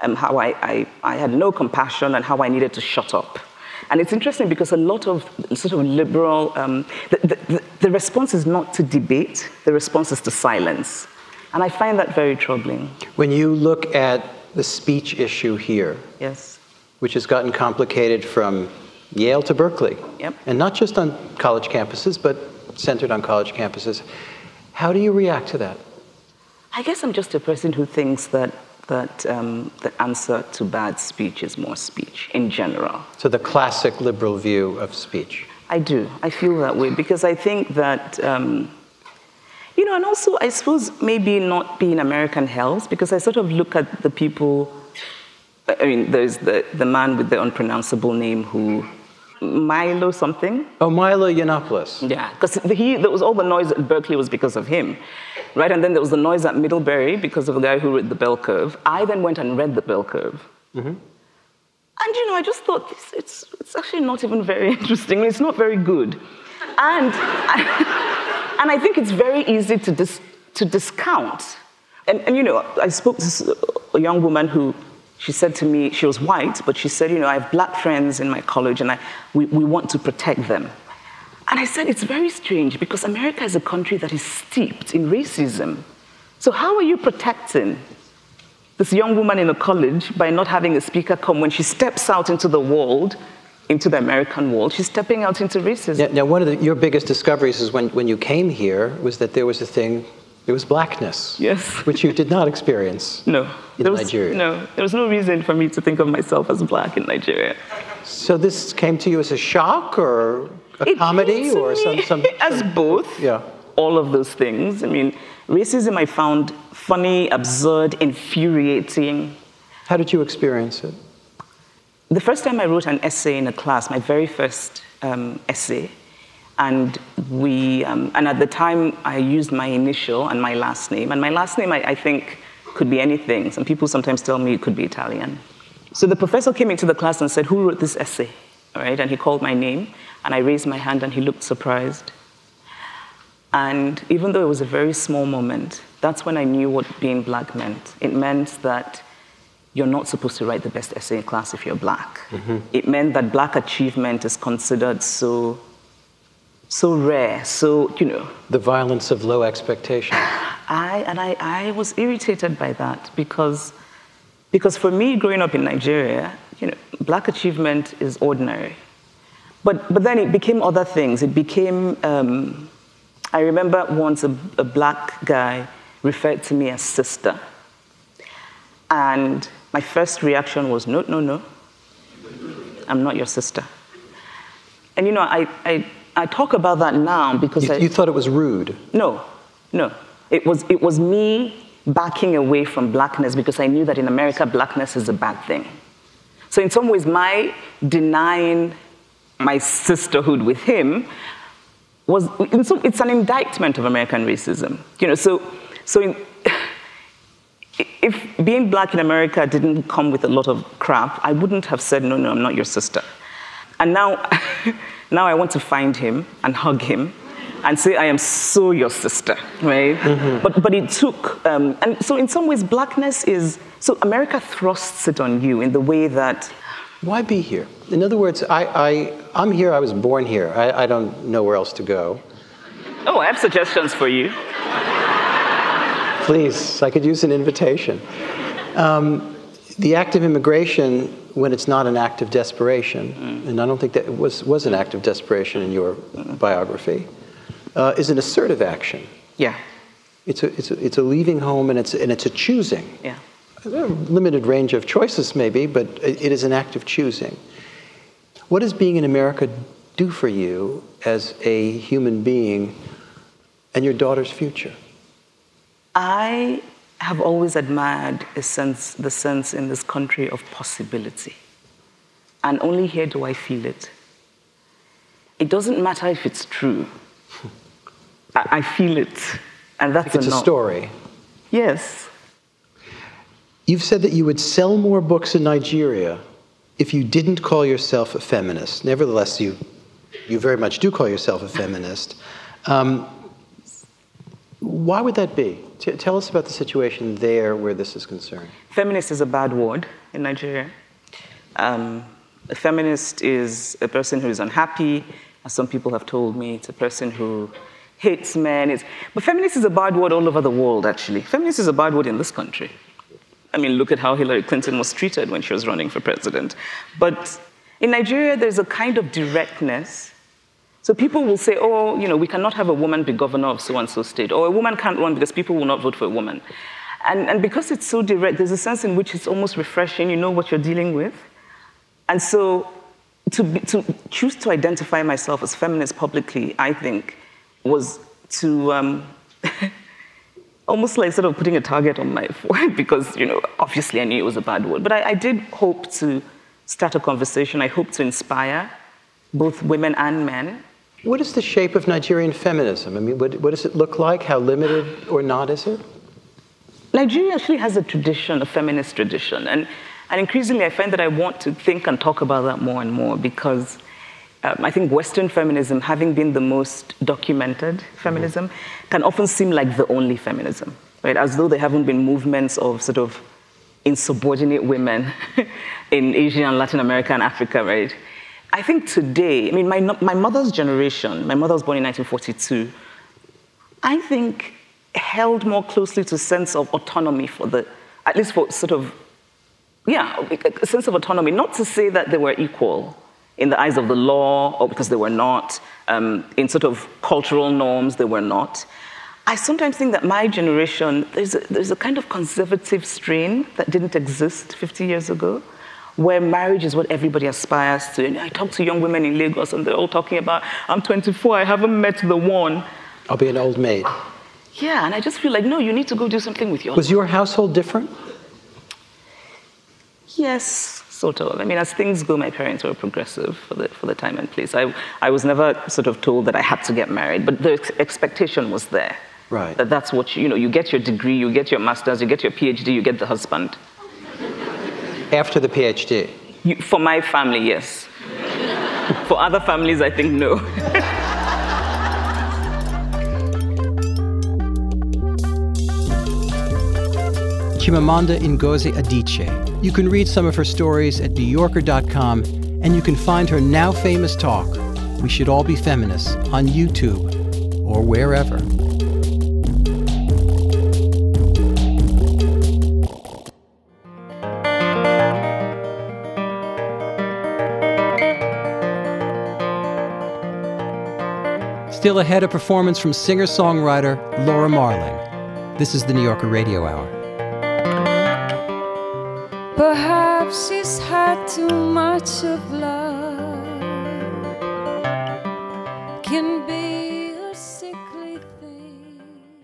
um, how I, I, I had no compassion and how I needed to shut up. And it's interesting because a lot of sort of liberal, um, the, the, the response is not to debate, the response is to silence. And I find that very troubling. When you look at the speech issue here, yes, which has gotten complicated from Yale to Berkeley, yep. and not just on college campuses, but centered on college campuses, how do you react to that? I guess I'm just a person who thinks that that um, the answer to bad speech is more speech in general. So the classic liberal view of speech. I do. I feel that way because I think that, um, you know, and also I suppose maybe not being American helps because I sort of look at the people, I mean, there's the, the man with the unpronounceable name who, Milo something. Oh, Milo Yiannopoulos. Yeah, because he, there was all the noise at Berkeley was because of him, right? And then there was the noise at Middlebury because of the guy who wrote the Bell Curve. I then went and read the Bell Curve. Mm-hmm. And, you know, I just thought, it's, it's, it's actually not even very interesting. It's not very good. And I, and I think it's very easy to, dis, to discount. And, and, you know, I spoke to a young woman who, she said to me, she was white, but she said, you know, I have black friends in my college and I, we, we want to protect them. And I said, it's very strange because America is a country that is steeped in racism. So how are you protecting this young woman in a college by not having a speaker come when she steps out into the world, into the American world, she's stepping out into racism. Now, now one of the, your biggest discoveries is when, when you came here was that there was a thing, there was blackness. Yes. Which you did not experience no, in there was, Nigeria. No, there was no reason for me to think of myself as black in Nigeria. So this came to you as a shock or a it comedy or some, some... As both. Yeah. All of those things. I mean, racism I found funny, absurd, infuriating. How did you experience it? The first time I wrote an essay in a class, my very first um, essay, and we, um, and at the time I used my initial and my last name, and my last name I, I think could be anything. Some people sometimes tell me it could be Italian. So the professor came into the class and said, who wrote this essay? All right, and he called my name, and I raised my hand and he looked surprised. And even though it was a very small moment, that's when I knew what being black meant. It meant that you're not supposed to write the best essay in class if you're black. Mm-hmm. It meant that black achievement is considered so, so rare, so, you know. The violence of low expectations. I, and I, I was irritated by that because, because for me, growing up in Nigeria, you know, black achievement is ordinary. But, but then it became other things. It became, um, I remember once a, a black guy referred to me as sister. And my first reaction was, no, no, no, I'm not your sister. And you know, I, I, I talk about that now because you, I... You thought it was rude? No, no. It was, it was me backing away from blackness because I knew that in America, blackness is a bad thing. So in some ways, my denying my sisterhood with him was, in some, it's an indictment of American racism. You know, so, so in, if being black in America didn't come with a lot of crap, I wouldn't have said, no, no, I'm not your sister. And now, now I want to find him and hug him and say, I am so your sister, right? Mm-hmm. But, but it took, um, and so in some ways, blackness is, so America thrusts it on you in the way that... Why be here? In other words, I, I, I'm here, I was born here. I, I don't know where else to go. Oh, I have suggestions for you. Please, I could use an invitation. Um, the act of immigration, when it's not an act of desperation, mm. and I don't think that it was, was an act of desperation in your mm. biography, uh, is an assertive action. Yeah. It's a, it's a, it's a leaving home and it's, and it's a choosing. Yeah. A limited range of choices maybe, but it is an act of choosing. What does being in America do for you as a human being and your daughter's future? I have always admired a sense, the sense in this country of possibility. And only here do I feel it. It doesn't matter if it's true. I, I feel it. And that's it's enough. a story. Yes. You've said that you would sell more books in Nigeria if you didn't call yourself a feminist. Nevertheless, you, you very much do call yourself a feminist. Um, Why would that be? T- tell us about the situation there where this is concerned. Feminist is a bad word in Nigeria. Um, a feminist is a person who is unhappy, as some people have told me. It's a person who hates men. It's, but feminist is a bad word all over the world, actually. Feminist is a bad word in this country. I mean, look at how Hillary Clinton was treated when she was running for president. But in Nigeria, there's a kind of directness. So people will say, oh, you know, we cannot have a woman be governor of so-and-so state, or a woman can't run because people will not vote for a woman. And, and because it's so direct, there's a sense in which it's almost refreshing, you know what you're dealing with. And so to, be, to choose to identify myself as feminist publicly, I think, was to um, almost like sort of putting a target on my forehead because, you know, obviously I knew it was a bad word. But I, I did hope to start a conversation. I hope to inspire both women and men. What is the shape of Nigerian feminism? I mean, what, what does it look like? How limited or not is it? Nigeria actually has a tradition, a feminist tradition. And, and increasingly, I find that I want to think and talk about that more and more because um, I think Western feminism, having been the most documented feminism, mm-hmm. can often seem like the only feminism, right? As though there haven't been movements of sort of insubordinate women in Asia and Latin America and Africa, right? I think today, I mean, my, my mother's generation, my mother was born in nineteen forty-two, I think held more closely to a sense of autonomy for the, at least for sort of, yeah, a sense of autonomy. Not to say that they were equal in the eyes of the law, or because they were not, um, in sort of cultural norms, they were not. I sometimes think that my generation, there's a, there's a kind of conservative strain that didn't exist fifty years ago, where marriage is what everybody aspires to. And I talk to young women in Lagos, and they're all talking about, I'm twenty-four, I haven't met the one. I'll be an old maid. Yeah, and I just feel like, no, you need to go do something with your Was your household different? Yes, sort of. I mean, as things go, my parents were progressive for the, for the time and place. I, I was never sort of told that I had to get married, but the ex- expectation was there. Right. That that's what, you, you know, you get your degree, you get your master's, you get your PhD, you get the husband. After the PhD? You, for my family, yes. For other families, I think no. Chimamanda Ngozi Adichie. You can read some of her stories at new yorker dot com, and you can find her now famous talk, We Should All Be Feminists, on YouTube or wherever. Still ahead, a performance from singer-songwriter Laura Marling. This is the New Yorker Radio Hour. Perhaps she's had too much of love. Can be a sickly thing.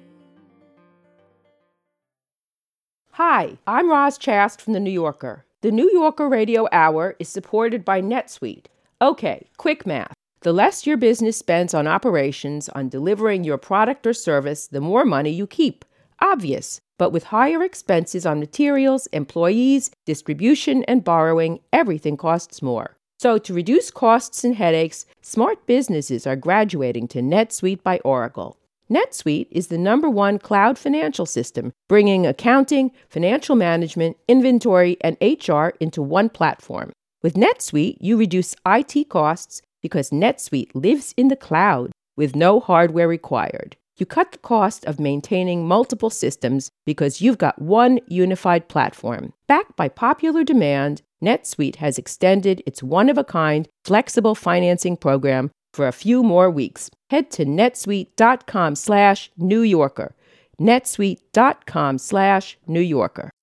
Hi, I'm Roz Chast from The New Yorker. The New Yorker Radio Hour is supported by NetSuite. Okay, quick math. The less your business spends on operations, on delivering your product or service, the more money you keep. Obvious. But with higher expenses on materials, employees, distribution, and borrowing, everything costs more. So to reduce costs and headaches, smart businesses are graduating to NetSuite by Oracle. NetSuite is the number one cloud financial system, bringing accounting, financial management, inventory, and H R into one platform. With NetSuite, you reduce I T costs because NetSuite lives in the cloud with no hardware required. You cut the cost of maintaining multiple systems because you've got one unified platform. Backed by popular demand, NetSuite has extended its one-of-a-kind flexible financing program for a few more weeks. Head to netsuite.com slash New Yorker. netsuite.com slash New Yorker.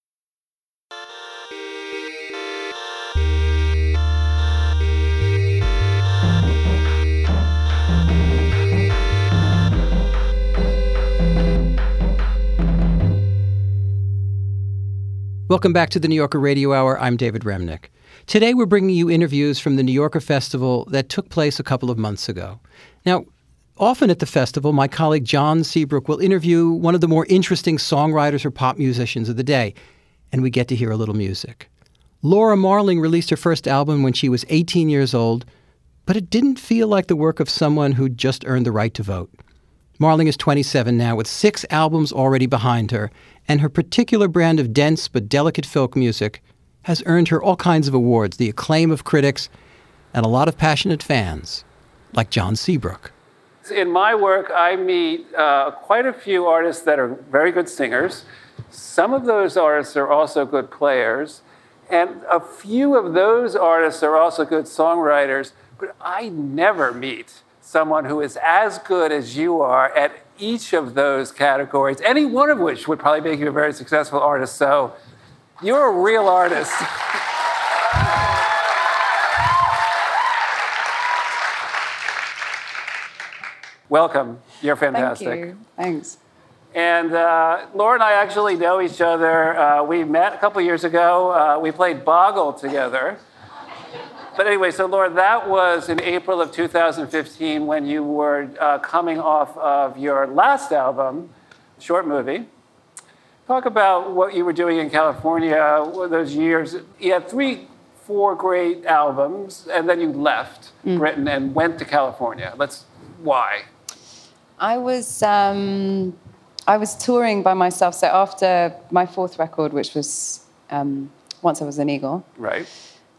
Welcome back to the New Yorker Radio Hour. I'm David Remnick. Today we're bringing you interviews from the New Yorker Festival that took place a couple of months ago. Now, often at the festival, my colleague John Seabrook will interview one of the more interesting songwriters or pop musicians of the day, and we get to hear a little music. Laura Marling released her first album when she was eighteen years old, but it didn't feel like the work of someone who'd just earned the right to vote. Marling is twenty-seven now, with six albums already behind her, and her particular brand of dense but delicate folk music has earned her all kinds of awards, the acclaim of critics, and a lot of passionate fans, like John Seabrook. In my work, I meet uh, quite a few artists that are very good singers. Some of those artists are also good players, and a few of those artists are also good songwriters, but I never meet someone who is as good as you are at each of those categories, any one of which would probably make you a very successful artist. So you're a real artist. Welcome. You're fantastic. Thank you. Thanks. And uh, Laura and I actually know each other. Uh, we met a couple years ago. Uh, we played Boggle together. But anyway, so Laura, that was in April of two thousand fifteen when you were uh, coming off of your last album, short movie. Talk about what you were doing in California those years. You had three, four great albums, and then you left mm. Britain and went to California. Let's, why? I was, um, I was touring by myself. So after my fourth record, which was um, Once I Was an Eagle. Right.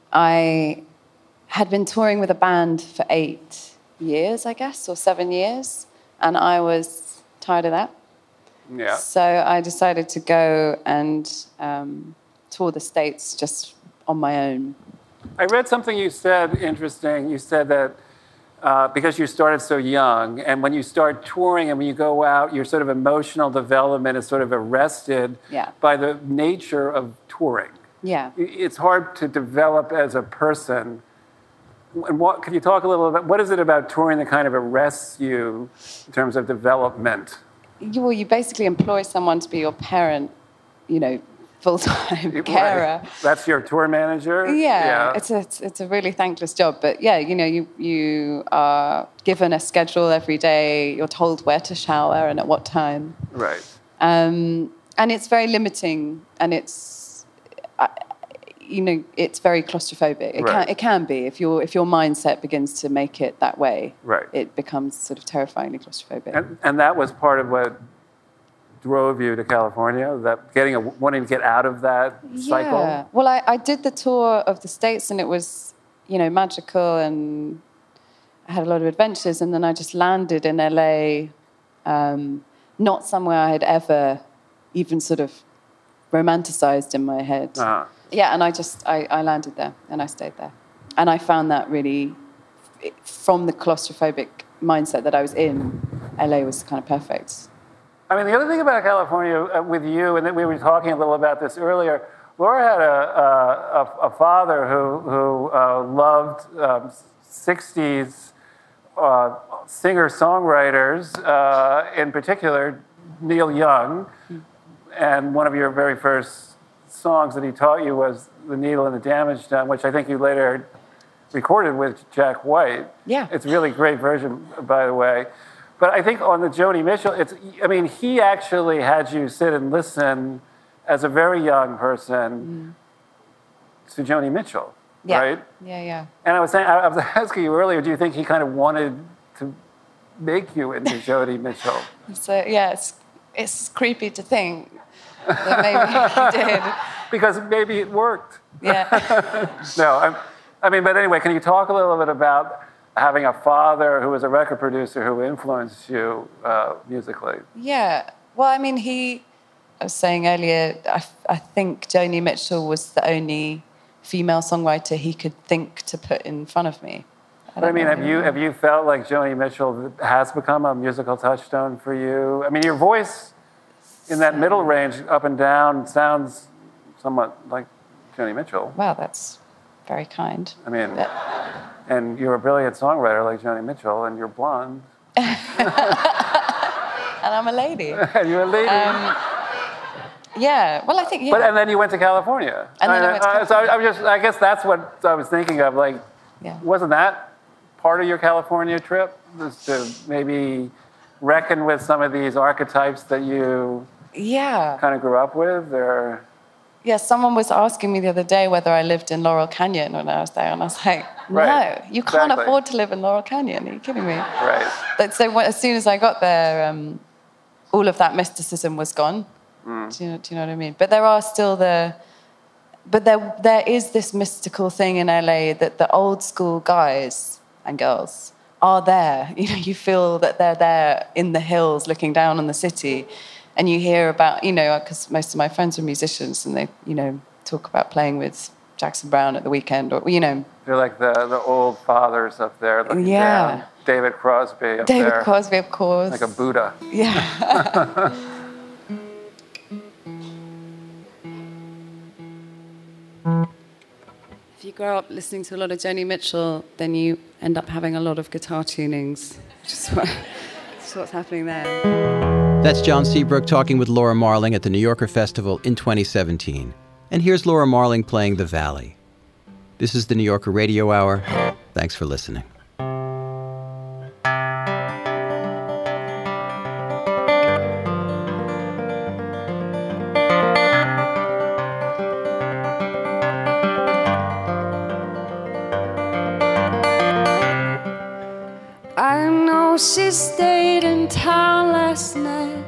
I had been touring with a band for eight years, I guess, or seven years, and I was tired of that. Yeah. So I decided to go and um, tour the States just on my own. I read something you said interesting. You said that uh, because you started so young, and when you start touring and when you go out, your sort of emotional development is sort of arrested yeah. by the nature of touring. Yeah. It's hard to develop as a person. And what, can you talk a little about, what is it about touring that kind of arrests you in terms of development? You, well, you basically employ someone to be your parent, you know, full-time carer. Right. That's your tour manager? Yeah, yeah. It's, a, it's, it's a really thankless job. But yeah, you know, you, you are given a schedule every day. You're told where to shower and at what time. Right. Um, and it's very limiting, and it's... I, you know, it's very claustrophobic. It, right. can, it can be. If your if your mindset begins to make it that way, right. it becomes sort of terrifyingly claustrophobic. And, and that was part of what drove you to California, that getting a, wanting to get out of that cycle? Yeah. Well, I, I did the tour of the States, and it was, you know, magical, and I had a lot of adventures, and then I just landed in L A, um, not somewhere I had ever even sort of romanticized in my head. Uh-huh. Yeah, and I just, I, I landed there, and I stayed there. And I found that really, from the claustrophobic mindset that I was in, L A was kind of perfect. I mean, the other thing about California with you, and we were talking a little about this earlier, Laura had a, a, a father who, who uh, loved um, sixties uh, singer-songwriters, uh, in particular, Neil Young. Mm. And one of your very first songs that he taught you was The Needle and the Damage Done, which I think you later recorded with Jack White. Yeah. It's a really great version, by the way. But I think on the Joni Mitchell, it's, I mean, he actually had you sit and listen as a very young person mm. to Joni Mitchell, yeah. right? Yeah, yeah. And I was saying, I was asking you earlier, do you think he kind of wanted to make you into Joni Mitchell? So, yeah, it's, it's creepy to think that maybe he did. Because maybe it worked. Yeah. No, I'm, I mean, but anyway, can you talk a little bit about having a father who was a record producer who influenced you uh, musically? Yeah. Well, I mean, he, I was saying earlier, I, I think Joni Mitchell was the only female songwriter he could think to put in front of me. I, but I mean, have you, have you felt like Joni Mitchell has become a musical touchstone for you? I mean, your voice in that middle range, up and down, sounds somewhat like Joni Mitchell. Wow, that's very kind. I mean, but... and you're a brilliant songwriter like Joni Mitchell, and you're blonde. And I'm a lady. And you're a lady. Um, yeah, well, I think, yeah. But, and then you went to California. And then I, I went to California. So I, I, just, I guess that's what I was thinking of. Like, yeah. Wasn't that part of your California trip? Was to maybe reckon with some of these archetypes that you yeah. kind of grew up with? Or... Yeah, someone was asking me the other day whether I lived in Laurel Canyon when I was there, and I was like, no, Right. you can't Exactly. afford to live in Laurel Canyon. Are you kidding me? Right. But so when, as soon as I got there, um, all of that mysticism was gone. Mm. Do you know, do you know what I mean? But there are still the, but there there is this mystical thing in L A that the old school guys and girls are there. You know, you feel that they're there in the hills looking down on the city. And you hear about, you know, because most of my friends are musicians and they, you know, talk about playing with Jackson Browne at the weekend or, you know. They're like the, the old fathers up there looking Yeah. down. David Crosby up David there. Crosby, of course. Like a Buddha. Yeah. If you grow up listening to a lot of Joni Mitchell, then you end up having a lot of guitar tunings, which is what, that's what's happening there. That's John Seabrook talking with Laura Marling at the New Yorker Festival in twenty seventeen. And here's Laura Marling playing The Valley. This is the New Yorker Radio Hour. Thanks for listening. I know she stayed in town last night,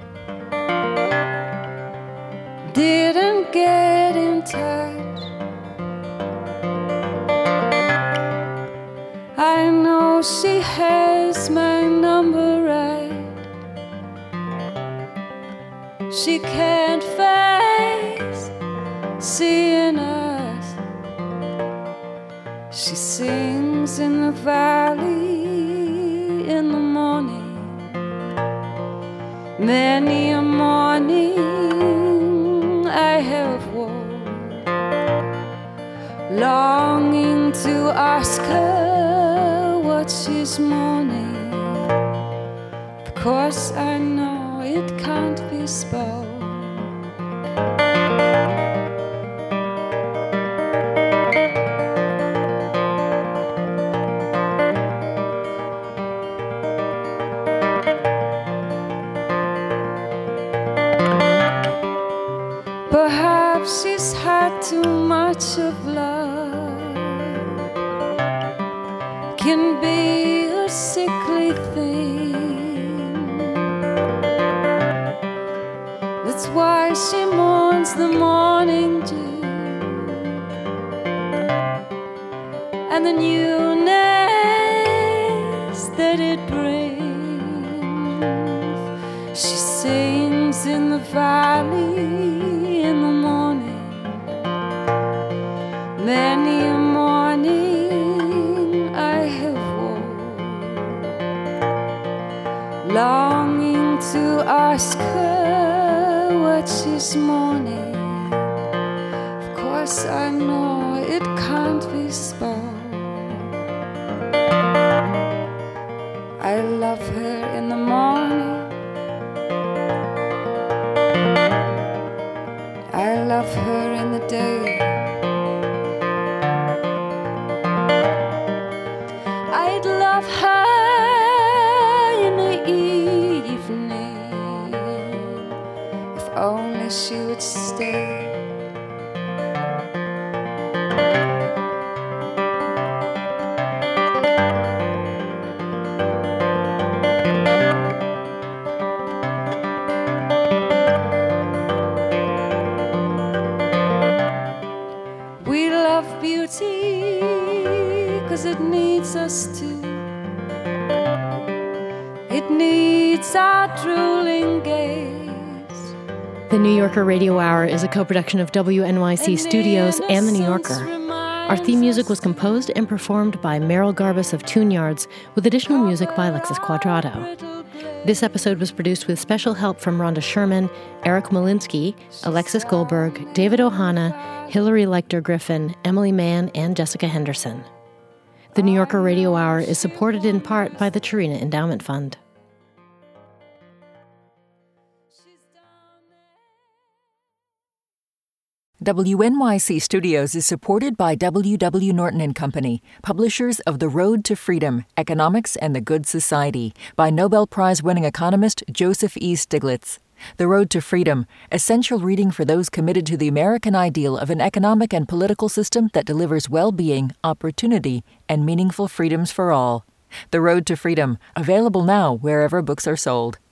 didn't get in touch. I know she has my number right. She can't face seeing us. She sings in the valley in the morning. Many a morning I have walked, longing to ask her what she's mourning, because I know it can't be spoken. Perhaps she's had too much of love, can be a sickly thing. That's why she mourns the morning dew and the newness that it brings. She sings in the valley in the morning. Many a morning I have walked, longing to ask her what she's mourning. Of course I know it can't be spoken. I love her in the morning, I love her in the day. I'd love her in the evening if only she would stay. We love beauty 'cause it needs us to. It needs our drooling gaze. The New Yorker Radio Hour is a co-production of W N Y C Studios and The New Yorker. Our theme music was composed and performed by Meryl Garbus of Tune Yards, with additional music by Alexis Quadrado. This episode was produced with special help from Rhonda Sherman, Eric Molinsky, Alexis Goldberg, David Ohana, Hillary Lecter-Griffin, Emily Mann, and Jessica Henderson. The New Yorker Radio Hour is supported in part by the Chirina Endowment Fund. W N Y C Studios is supported by W W. Norton and Company, publishers of The Road to Freedom, Economics and the Good Society, by Nobel Prize-winning economist Joseph E. Stiglitz. The Road to Freedom, essential reading for those committed to the American ideal of an economic and political system that delivers well-being, opportunity, and meaningful freedoms for all. The Road to Freedom, available now wherever books are sold.